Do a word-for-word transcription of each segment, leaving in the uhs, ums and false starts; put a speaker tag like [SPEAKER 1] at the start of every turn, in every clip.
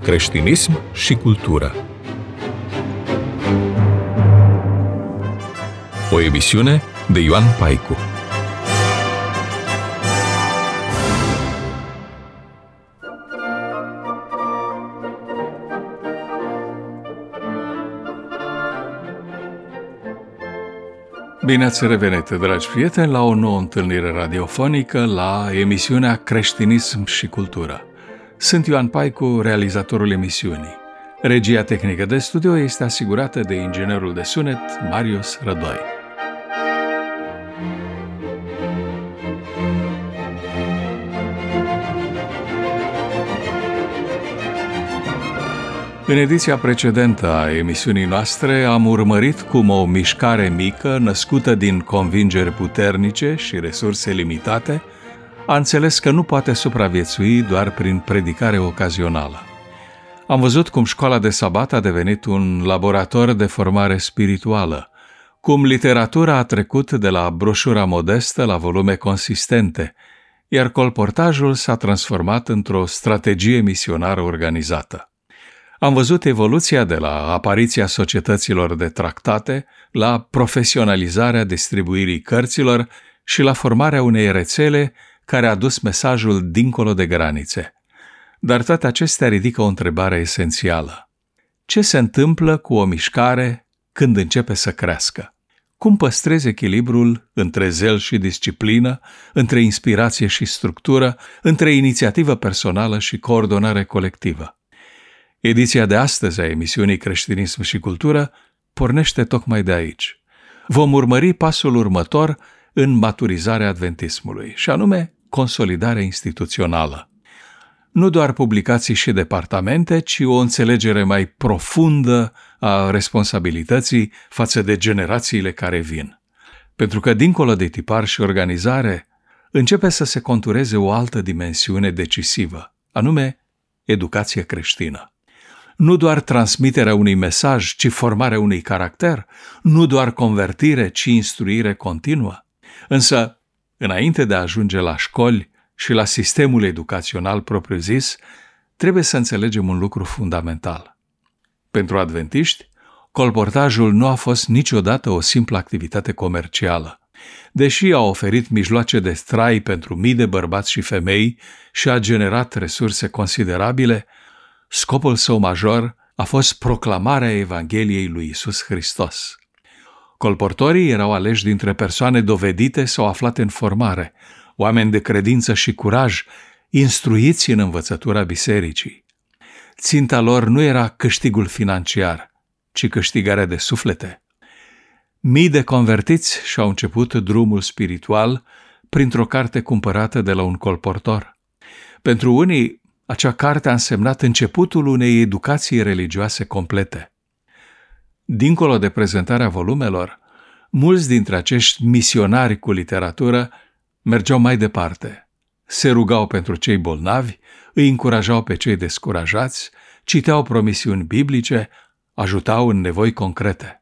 [SPEAKER 1] creștinism și cultură. O emisiune de Ioan Paicu. Bine ați revenit, dragi prieteni, la o nouă întâlnire radiofonică la emisiunea Creștinism și cultură. Sunt Ioan Paicu, realizatorul emisiunii. Regia tehnică de studio este asigurată de inginerul de sunet Marius Rădoi. În ediția precedentă a emisiunii noastre am urmărit cum o mișcare mică, născută din convingeri puternice și resurse limitate, a înțeles că nu poate supraviețui doar prin predicare ocazională. Am văzut cum școala de sabat a devenit un laborator de formare spirituală, cum literatura a trecut de la broșura modestă la volume consistente, iar colportajul s-a transformat într-o strategie misionară organizată. Am văzut evoluția de la apariția societăților de tractate la profesionalizarea distribuirii cărților și la formarea unei rețele care a dus mesajul dincolo de granițe. Dar toate acestea ridică o întrebare esențială. Ce se întâmplă cu o mișcare când începe să crească? Cum păstrezi echilibrul între zel și disciplină, între inspirație și structură, între inițiativă personală și coordonare colectivă? Ediția de astăzi a emisiunii Creștinism și cultură pornește tocmai de aici. Vom urmări pasul următor în maturizarea adventismului, și anume consolidarea instituțională. Nu doar publicații și departamente, ci o înțelegere mai profundă a responsabilității față de generațiile care vin. Pentru că, dincolo de tipar și organizare, începe să se contureze o altă dimensiune decisivă, anume educație creștină. Nu doar transmiterea unui mesaj, ci formarea unui caracter, nu doar convertire, ci instruire continuă. Însă, înainte de a ajunge la școli și la sistemul educațional propriu-zis, trebuie să înțelegem un lucru fundamental. Pentru adventiști, colportajul nu a fost niciodată o simplă activitate comercială. Deși a oferit mijloace de trai pentru mii de bărbați și femei și a generat resurse considerabile, scopul său major a fost proclamarea Evangheliei lui Iisus Hristos. Colportorii erau aleși dintre persoane dovedite sau aflate în formare, oameni de credință și curaj, instruiți în învățătura bisericii. Ținta lor nu era câștigul financiar, ci câștigarea de suflete. Mii de convertiți și-au început drumul spiritual printr-o carte cumpărată de la un colportor. Pentru unii, acea carte a însemnat începutul unei educații religioase complete. Dincolo de prezentarea volumelor, mulți dintre acești misionari cu literatură mergeau mai departe. Se rugau pentru cei bolnavi, îi încurajau pe cei descurajați, citeau promisiuni biblice, ajutau în nevoi concrete.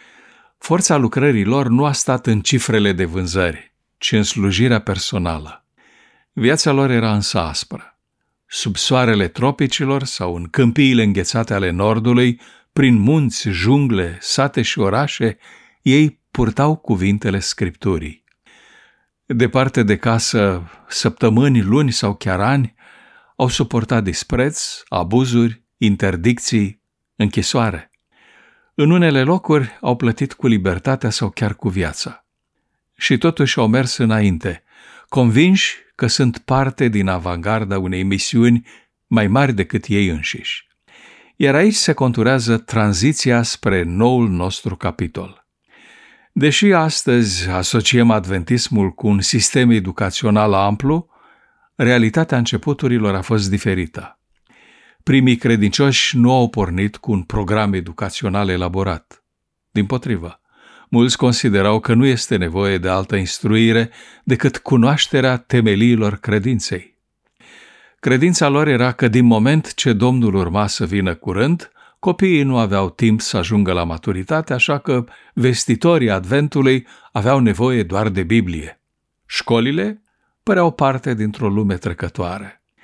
[SPEAKER 1] Forța lucrării lor nu a stat în cifrele de vânzări, ci în slujirea personală. Viața lor era însă aspră. Sub soarele tropicilor sau în câmpiile înghețate ale nordului, prin munți, jungle, sate și orașe, ei purtau cuvintele Scripturii. Departe de casă, săptămâni, luni sau chiar ani, au suportat dispreț, abuzuri, interdicții, închisoare. În unele locuri au plătit cu libertatea sau chiar cu viața. Și totuși au mers înainte, convinși că sunt parte din avangarda unei misiuni mai mari decât ei înșiși. Iar aici se conturează tranziția spre noul nostru capitol. Deși astăzi asociem adventismul cu un sistem educațional amplu, realitatea începuturilor a fost diferită. Primii credincioși nu au pornit cu un program educațional elaborat. Dimpotrivă, mulți considerau că nu este nevoie de altă instruire decât cunoașterea temeliilor credinței. Credința lor era că din moment ce Domnul urma să vină curând, copiii nu aveau timp să ajungă la maturitate, așa că vestitorii Adventului aveau nevoie doar de Biblie. Școlile păreau parte dintr-o lume trecătoare.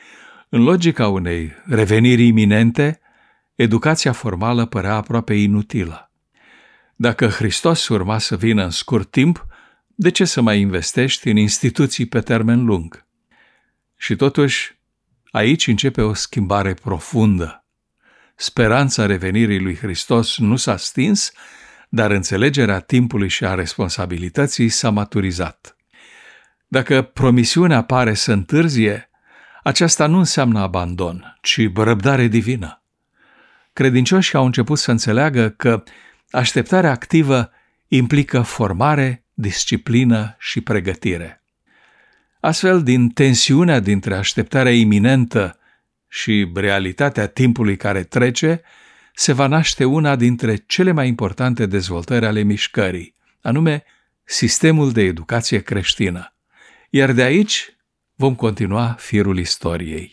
[SPEAKER 1] În logica unei reveniri iminente, educația formală părea aproape inutilă. Dacă Hristos urma să vină în scurt timp, de ce să mai investești în instituții pe termen lung? Și totuși, aici începe o schimbare profundă. Speranța revenirii lui Hristos nu s-a stins, dar înțelegerea timpului și a responsabilității s-a maturizat. Dacă promisiunea pare să întârzie, aceasta nu înseamnă abandon, ci răbdare divină. Credincioșii au început să înțeleagă că așteptarea activă implică formare, disciplină și pregătire. Astfel, din tensiunea dintre așteptarea iminentă și realitatea timpului care trece, se va naște una dintre cele mai importante dezvoltări ale mișcării, anume sistemul de educație creștină. Iar de aici vom continua firul istoriei.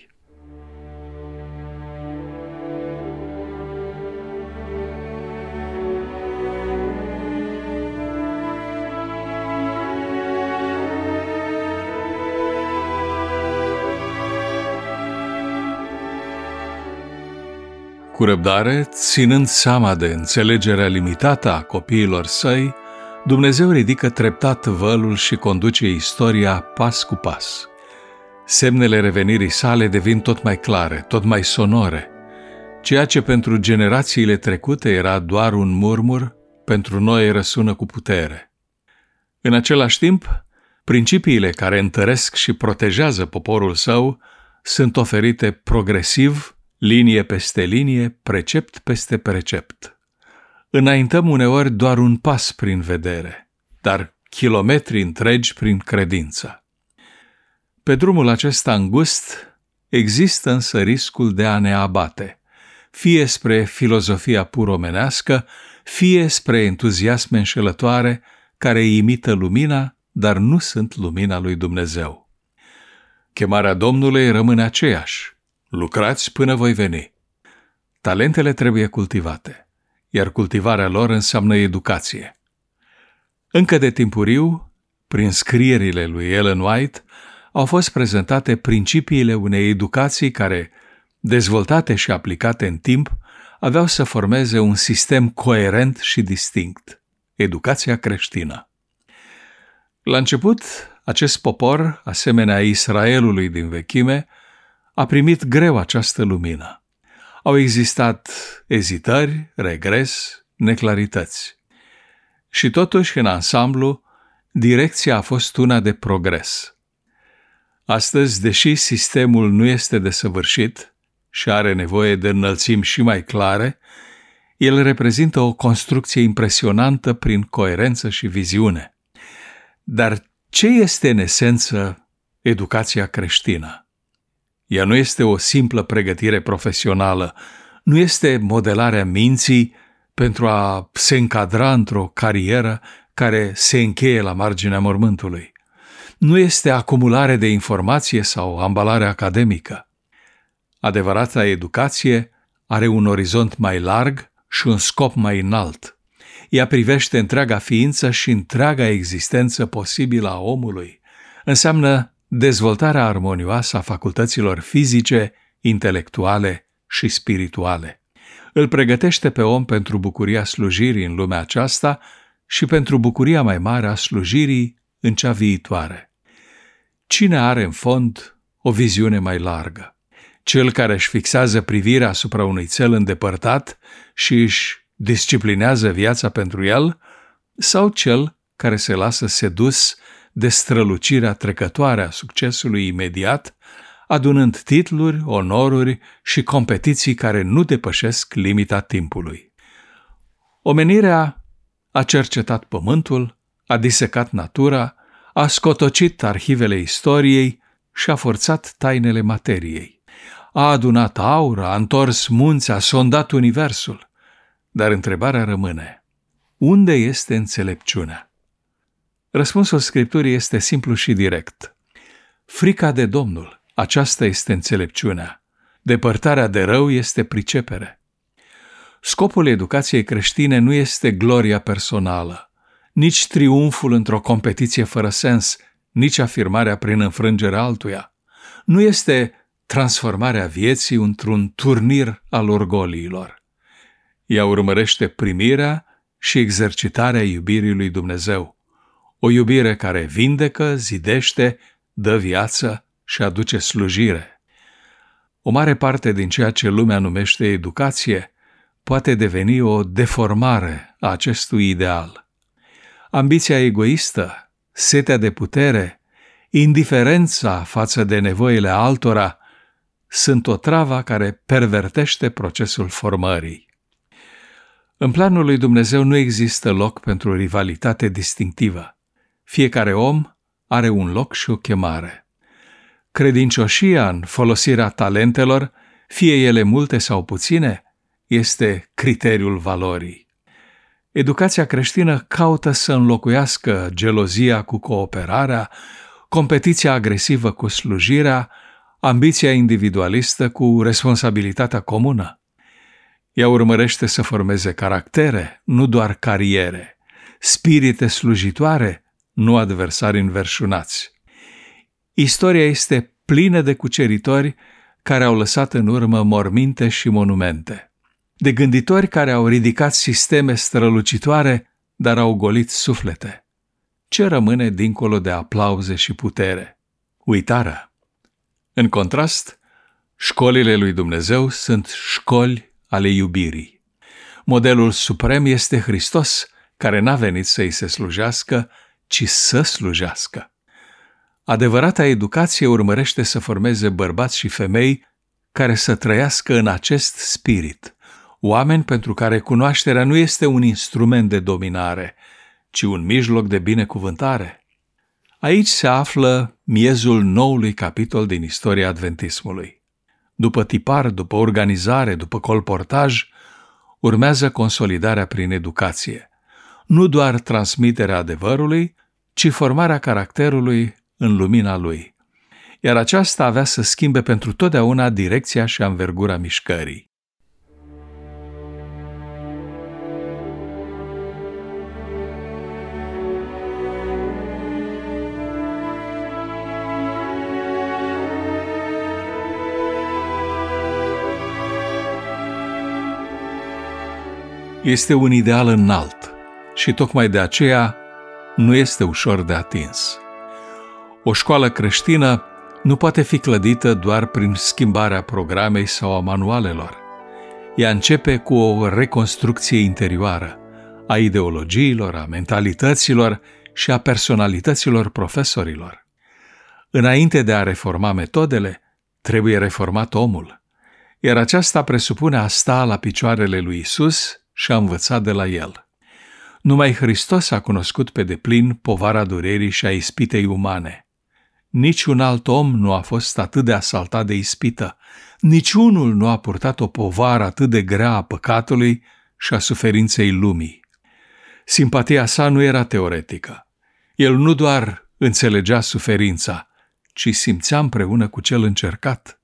[SPEAKER 1] Cu răbdare, ținând seama de înțelegerea limitată a copiilor săi, Dumnezeu ridică treptat vălul și conduce istoria pas cu pas. Semnele revenirii sale devin tot mai clare, tot mai sonore. Ceea ce pentru generațiile trecute era doar un murmur, pentru noi răsună cu putere. În același timp, principiile care întăresc și protejează poporul său sunt oferite progresiv, linie peste linie, precept peste precept. Înaintăm uneori doar un pas prin vedere, dar kilometri întregi prin credință. Pe drumul acesta îngust există însă riscul de a ne abate, fie spre filozofia pur omenească, fie spre entuziasme înșelătoare care imită lumina, dar nu sunt lumina lui Dumnezeu. Chemarea Domnului rămâne aceeași: lucrați până voi veni. Talentele trebuie cultivate, iar cultivarea lor înseamnă educație. Încă de timpuriu, prin scrierile lui Ellen White, au fost prezentate principiile unei educații care, dezvoltate și aplicate în timp, aveau să formeze un sistem coerent și distinct, educația creștină. La început, acest popor, asemenea Israelului din vechime, a primit greu această lumină. Au existat ezitări, regres, neclarități. Și totuși, în ansamblu, direcția a fost una de progres. Astăzi, deși sistemul nu este desăvârșit și are nevoie de înălțimi și mai clare, el reprezintă o construcție impresionantă prin coerență și viziune. Dar ce este în esență educația creștină? Ea nu este o simplă pregătire profesională, nu este modelarea minții pentru a se încadra într-o carieră care se încheie la marginea mormântului. Nu este acumulare de informație sau ambalare academică. Adevărata educație are un orizont mai larg și un scop mai înalt. Ea privește întreaga ființă și întreaga existență posibilă a omului. Înseamnă dezvoltarea armonioasă a facultăților fizice, intelectuale și spirituale. Îl pregătește pe om pentru bucuria slujirii în lumea aceasta și pentru bucuria mai mare a slujirii în cea viitoare. Cine are în fond o viziune mai largă? Cel care își fixează privirea asupra unui cel îndepărtat și își disciplinează viața pentru el, sau cel care se lasă sedus de strălucirea trecătoare a succesului imediat, adunând titluri, onoruri și competiții care nu depășesc limita timpului. Omenirea a cercetat pământul, a disecat natura, a scotocit arhivele istoriei și a forțat tainele materiei. A adunat aur, a întors munți, a sondat universul. Dar întrebarea rămâne: unde este înțelepciunea? Răspunsul Scripturii este simplu și direct. Frica de Domnul, aceasta este înțelepciunea. Depărtarea de rău este pricepere. Scopul educației creștine nu este gloria personală, nici triumful într-o competiție fără sens, nici afirmarea prin înfrângerea altuia. Nu este transformarea vieții într-un turnir al orgoliilor. Ea urmărește primirea și exercitarea iubirii lui Dumnezeu, o iubire care vindecă, zidește, dă viață și aduce slujire. O mare parte din ceea ce lumea numește educație poate deveni o deformare a acestui ideal. Ambiția egoistă, setea de putere, indiferența față de nevoile altora sunt o travă care pervertește procesul formării. În planul lui Dumnezeu nu există loc pentru rivalitate distinctivă. Fiecare om are un loc și o chemare. Credincioșia în folosirea talentelor, fie ele multe sau puține, este criteriul valorii. Educația creștină caută să înlocuiască gelozia cu cooperarea, competiția agresivă cu slujirea, ambiția individualistă cu responsabilitatea comună. Ea urmărește să formeze caractere, nu doar cariere, spirite slujitoare, nu adversari înverșunați. Istoria este plină de cuceritori care au lăsat în urmă morminte și monumente, de gânditori care au ridicat sisteme strălucitoare, dar au golit suflete. Ce rămâne dincolo de aplauze și putere? Uitarea. În contrast, școlile lui Dumnezeu sunt școli ale iubirii. Modelul suprem este Hristos, care n-a venit să-i se slujească, ci să slujească. Adevărata educație urmărește să formeze bărbați și femei care să trăiască în acest spirit, oameni pentru care cunoașterea nu este un instrument de dominare, ci un mijloc de binecuvântare. Aici se află miezul noului capitol din istoria adventismului. După tipar, după organizare, după colportaj, urmează consolidarea prin educație. Nu doar transmiterea adevărului, ci formarea caracterului în lumina lui. Iar aceasta avea să schimbe pentru totdeauna direcția și anvergura mișcării. Este un ideal înalt și tocmai de aceea nu este ușor de atins. O școală creștină nu poate fi clădită doar prin schimbarea programei sau a manualelor. Ea începe cu o reconstrucție interioară a ideologiilor, a mentalităților și a personalităților profesorilor. Înainte de a reforma metodele, trebuie reformat omul, iar aceasta presupune a sta la picioarele lui Isus și a învăța de la el. Numai Hristos a cunoscut pe deplin povara durerii și a ispitei umane. Niciun alt om nu a fost atât de asaltat de ispită, niciunul nu a purtat o povară atât de grea a păcatului și a suferinței lumii. Simpatia sa nu era teoretică. El nu doar înțelegea suferința, ci simțea împreună cu cel încercat.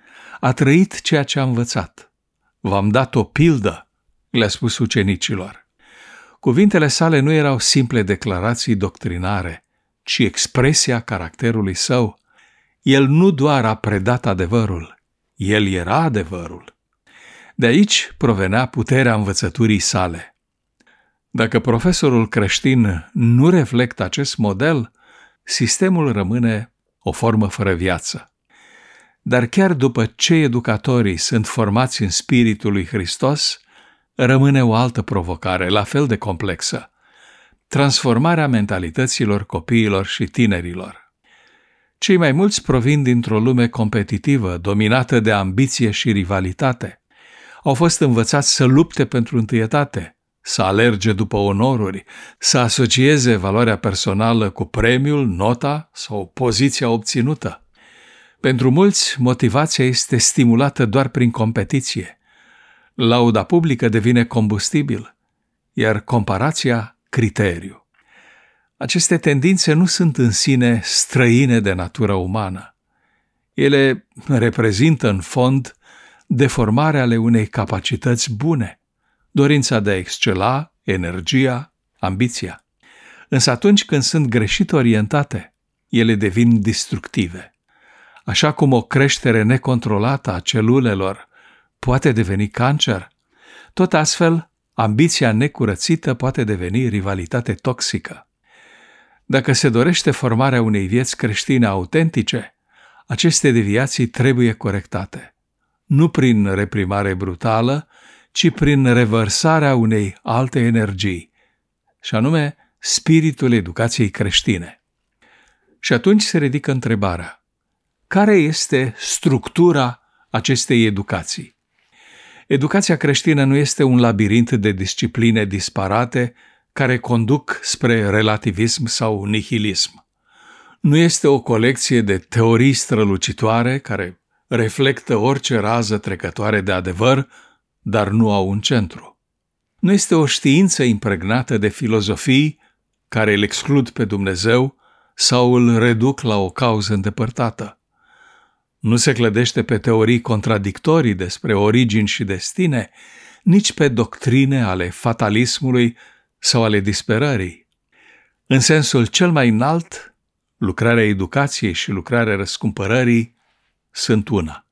[SPEAKER 1] A trăit ceea ce a învățat. V-am dat o pildă, le-a spus ucenicilor. Cuvintele sale nu erau simple declarații doctrinare, ci expresia caracterului său. El nu doar a predat adevărul, el era adevărul. De aici provenea puterea învățăturii sale. Dacă profesorul creștin nu reflectă acest model, sistemul rămâne o formă fără viață. Dar chiar după ce educatorii sunt formați în spiritul lui Hristos, rămâne o altă provocare, la fel de complexă: transformarea mentalităților copiilor și tinerilor. Cei mai mulți provin dintr-o lume competitivă, dominată de ambiție și rivalitate. Au fost învățați să lupte pentru întâietate, să alerge după onoruri, să asocieze valoarea personală cu premiul, nota sau poziția obținută. Pentru mulți, motivația este stimulată doar prin competiție. Lauda publică devine combustibil, iar comparația criteriu. Aceste tendințe nu sunt în sine străine de natura umană. Ele reprezintă în fond deformarea ale unei capacități bune, dorința de a excela, energia, ambiția. Însă atunci când sunt greșit orientate, ele devin destructive. Așa cum o creștere necontrolată a celulelor poate deveni cancer, tot astfel, ambiția necurățită poate deveni rivalitate toxică. Dacă se dorește formarea unei vieți creștine autentice, aceste deviații trebuie corectate, nu prin reprimare brutală, ci prin revărsarea unei alte energii, și anume spiritul educației creștine. Și atunci se ridică întrebarea: care este structura acestei educații? Educația creștină nu este un labirint de discipline disparate care conduc spre relativism sau nihilism. Nu este o colecție de teorii strălucitoare care reflectă orice rază trecătoare de adevăr, dar nu au un centru. Nu este o știință impregnată de filozofii care îl exclud pe Dumnezeu sau îl reduc la o cauză îndepărtată. Nu se clădește pe teorii contradictorii despre origini și destine, nici pe doctrine ale fatalismului sau ale disperării. În sensul cel mai înalt, lucrarea educației și lucrarea răscumpărării sunt una.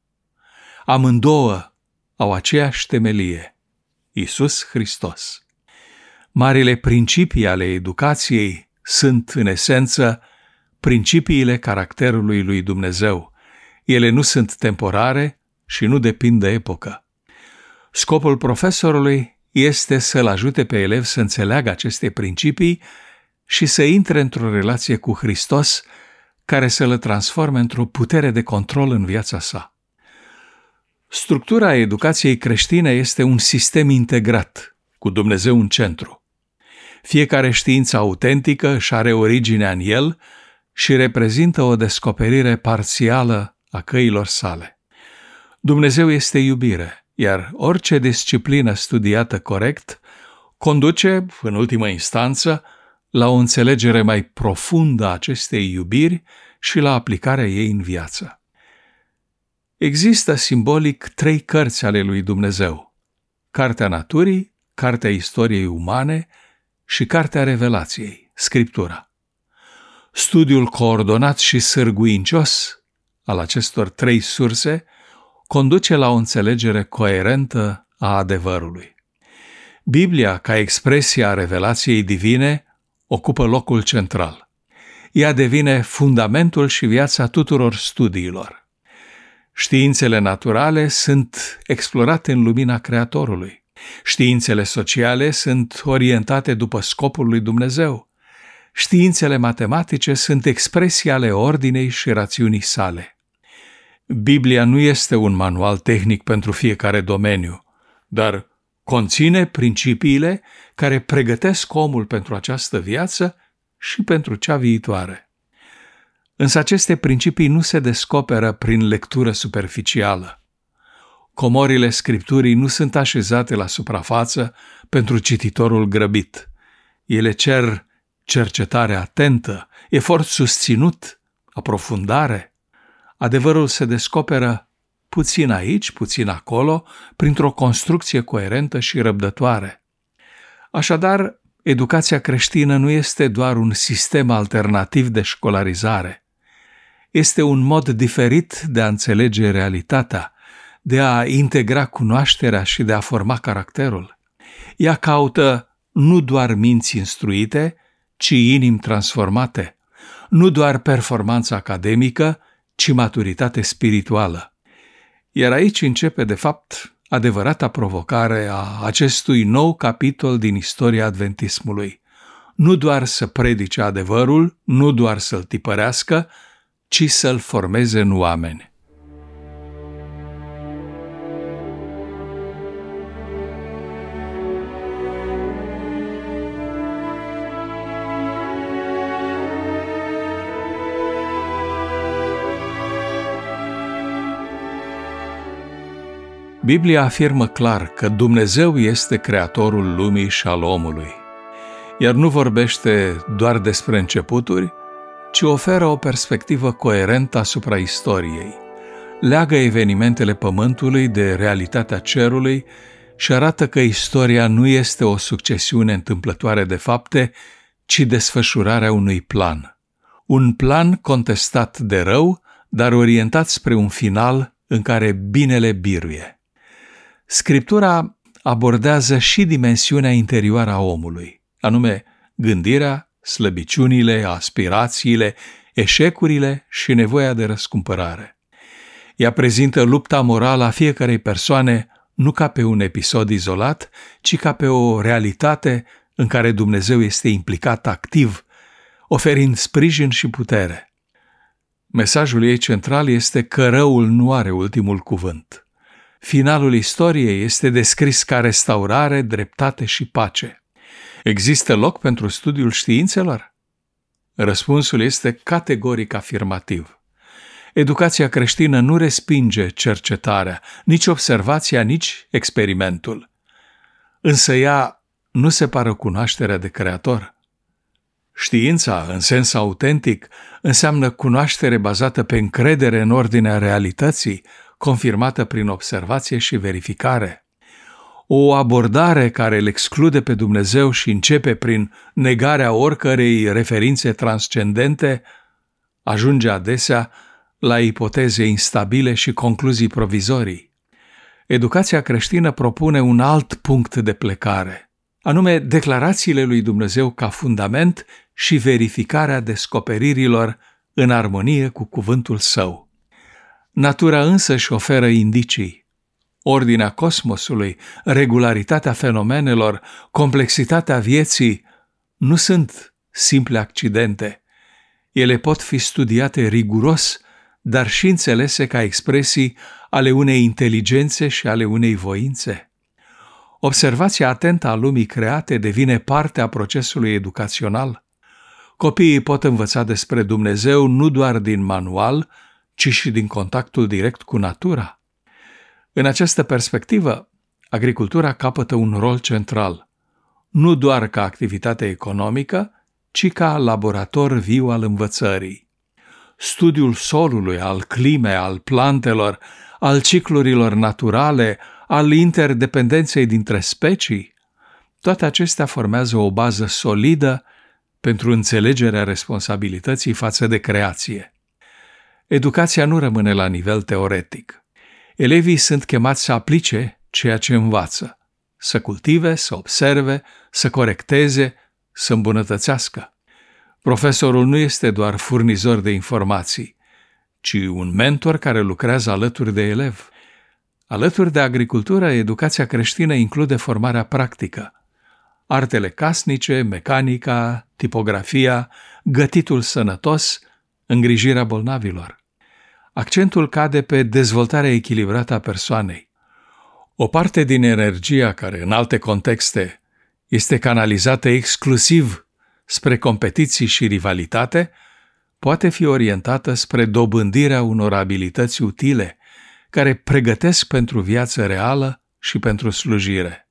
[SPEAKER 1] Amândouă au aceeași temelie: Iisus Hristos. Marile principii ale educației sunt, în esență, principiile caracterului lui Dumnezeu. Ele nu sunt temporare și nu depind de epocă. Scopul profesorului este să-l ajute pe elev să înțeleagă aceste principii și să intre într-o relație cu Hristos care să le transforme într-o putere de control în viața sa. Structura educației creștine este un sistem integrat, cu Dumnezeu în centru. Fiecare știință autentică își are originea în el și reprezintă o descoperire parțială a căilor sale. Dumnezeu este iubire, iar orice disciplină studiată corect conduce, în ultimă instanță, la o înțelegere mai profundă a acestei iubiri și la aplicarea ei în viață. Există simbolic trei cărți ale lui Dumnezeu: Cartea Naturii, Cartea Istoriei Umane și Cartea Revelației, Scriptura. Studiul coordonat și sârguincios al acestor trei surse conduce la o înțelegere coerentă a adevărului. Biblia, ca expresie a revelației divine, ocupă locul central. Ea devine fundamentul și viața tuturor studiilor. Științele naturale sunt explorate în lumina Creatorului. Științele sociale sunt orientate după scopul lui Dumnezeu. Științele matematice sunt expresii ale ordinei și rațiunii sale. Biblia nu este un manual tehnic pentru fiecare domeniu, dar conține principiile care pregătesc omul pentru această viață și pentru cea viitoare. Însă aceste principii nu se descoperă prin lectură superficială. Comorile Scripturii nu sunt așezate la suprafață pentru cititorul grăbit. Ele cer cercetare atentă, efort susținut, aprofundare. Adevărul se descoperă puțin aici, puțin acolo, printr-o construcție coerentă și răbdătoare. Așadar, educația creștină nu este doar un sistem alternativ de școlarizare. Este un mod diferit de a înțelege realitatea, de a integra cunoașterea și de a forma caracterul. Ea caută nu doar minți instruite, ci inimi transformate, nu doar performanță academică, ci maturitate spirituală. Iar aici începe, de fapt, adevărata provocare a acestui nou capitol din istoria adventismului. Nu doar să predice adevărul, nu doar să-l tipărească, ci să-l formeze în oameni. Biblia afirmă clar că Dumnezeu este creatorul lumii și al omului, iar nu vorbește doar despre începuturi, ci oferă o perspectivă coerentă asupra istoriei. Leagă evenimentele pământului de realitatea cerului și arată că istoria nu este o succesiune întâmplătoare de fapte, ci desfășurarea unui plan. Un plan contestat de rău, dar orientat spre un final în care binele biruie. Scriptura abordează și dimensiunea interioară a omului, anume gândirea, slăbiciunile, aspirațiile, eșecurile și nevoia de răscumpărare. Ea prezintă lupta morală a fiecarei persoane nu ca pe un episod izolat, ci ca pe o realitate în care Dumnezeu este implicat activ, oferind sprijin și putere. Mesajul ei central este că răul nu are ultimul cuvânt. Finalul istoriei este descris ca restaurare, dreptate și pace. Există loc pentru studiul științelor? Răspunsul este categoric afirmativ. Educația creștină nu respinge cercetarea, nici observația, nici experimentul. Însă ea nu separă cunoașterea de Creator. Știința, în sens autentic, înseamnă cunoaștere bazată pe încredere în ordinea realității, confirmată prin observație și verificare. O abordare care îl exclude pe Dumnezeu și începe prin negarea oricărei referințe transcendente ajunge adesea la ipoteze instabile și concluzii provizorii. Educația creștină propune un alt punct de plecare, anume declarațiile lui Dumnezeu ca fundament și verificarea descoperirilor în armonie cu cuvântul Său. Natura însă își oferă indicii. Ordinea cosmosului, regularitatea fenomenelor, complexitatea vieții nu sunt simple accidente. Ele pot fi studiate riguros, dar și înțelese ca expresii ale unei inteligențe și ale unei voințe. Observația atentă a lumii create devine parte a procesului educațional. Copiii pot învăța despre Dumnezeu nu doar din manual, ci și din contactul direct cu natura. În această perspectivă, agricultura capătă un rol central, nu doar ca activitate economică, ci ca laborator viu al învățării. Studiul solului, al climei, al plantelor, al ciclurilor naturale, al interdependenței dintre specii, toate acestea formează o bază solidă pentru înțelegerea responsabilității față de creație. Educația nu rămâne la nivel teoretic. Elevii sunt chemați să aplice ceea ce învață, să cultive, să observe, să corecteze, să îmbunătățească. Profesorul nu este doar furnizor de informații, ci un mentor care lucrează alături de elev. Alături de agricultură, educația creștină include formarea practică. Artele casnice, mecanica, tipografia, gătitul sănătos, îngrijirea bolnavilor. Accentul cade pe dezvoltarea echilibrată a persoanei. O parte din energia care, în alte contexte, este canalizată exclusiv spre competiții și rivalitate, poate fi orientată spre dobândirea unor abilități utile, care pregătesc pentru viață reală și pentru slujire.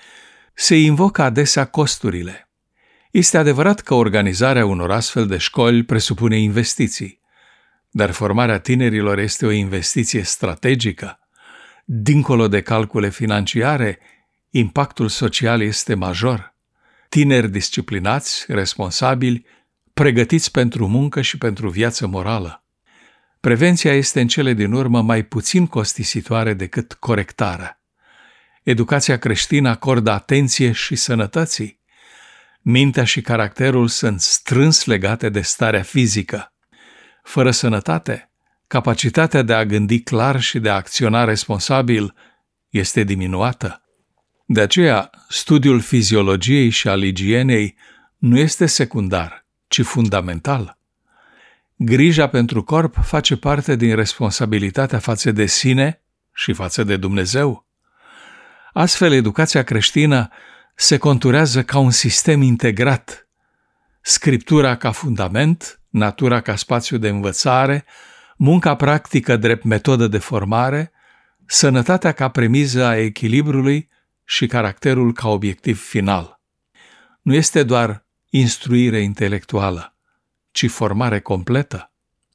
[SPEAKER 1] Se invocă adesea costurile. Este adevărat că organizarea unor astfel de școli presupune investiții, dar formarea tinerilor este o investiție strategică. Dincolo de calcule financiare, impactul social este major. Tineri disciplinați, responsabili, pregătiți pentru muncă și pentru viață morală. Prevenția este în cele din urmă mai puțin costisitoare decât corectarea. Educația creștină acordă atenție și sănătății. Mintea și caracterul sunt strâns legate de starea fizică. Fără sănătate, capacitatea de a gândi clar și de a acționa responsabil este diminuată. De aceea, studiul fiziologiei și al igienei nu este secundar, ci fundamental. Grija pentru corp face parte din responsabilitatea față de sine și față de Dumnezeu. Astfel, educația creștină se conturează ca un sistem integrat. Scriptura ca fundament, natura ca spațiu de învățare, munca practică drept metodă de formare, sănătatea ca premiză a echilibrului și caracterul ca obiectiv final. Nu este doar instruire intelectuală, ci formare completă.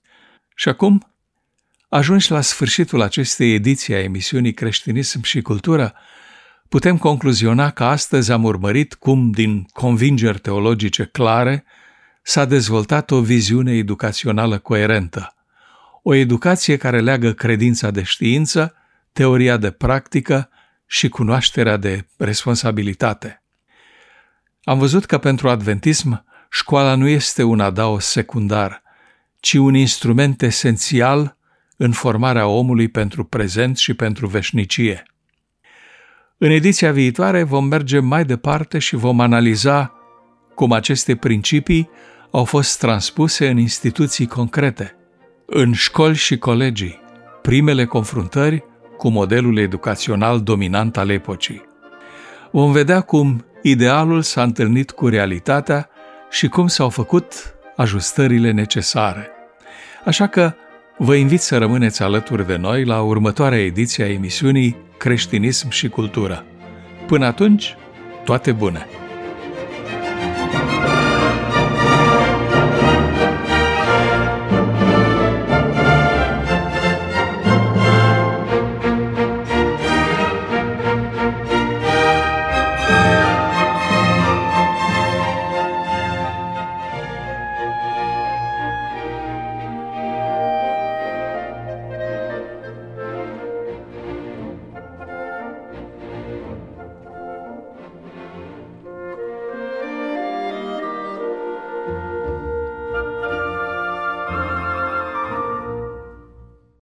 [SPEAKER 1] Și acum, ajungi la sfârșitul acestei ediții a emisiunii Creștinism și Cultură, putem concluziona că astăzi am urmărit cum, din convingeri teologice clare, s-a dezvoltat o viziune educațională coerentă, o educație care leagă credința de știință, teoria de practică și cunoașterea de responsabilitate. Am văzut că pentru adventism școala nu este un adaos secundar, ci un instrument esențial în formarea omului pentru prezent și pentru veșnicie. În ediția viitoare vom merge mai departe și vom analiza cum aceste principii au fost transpuse în instituții concrete, în școli și colegii, primele confruntări cu modelul educațional dominant al epocii. Vom vedea cum idealul s-a întâlnit cu realitatea și cum s-au făcut ajustările necesare. Așa că vă invit să rămâneți alături de noi la următoarea ediție a emisiunii Creștinism și Cultură. Până atunci, toate bune!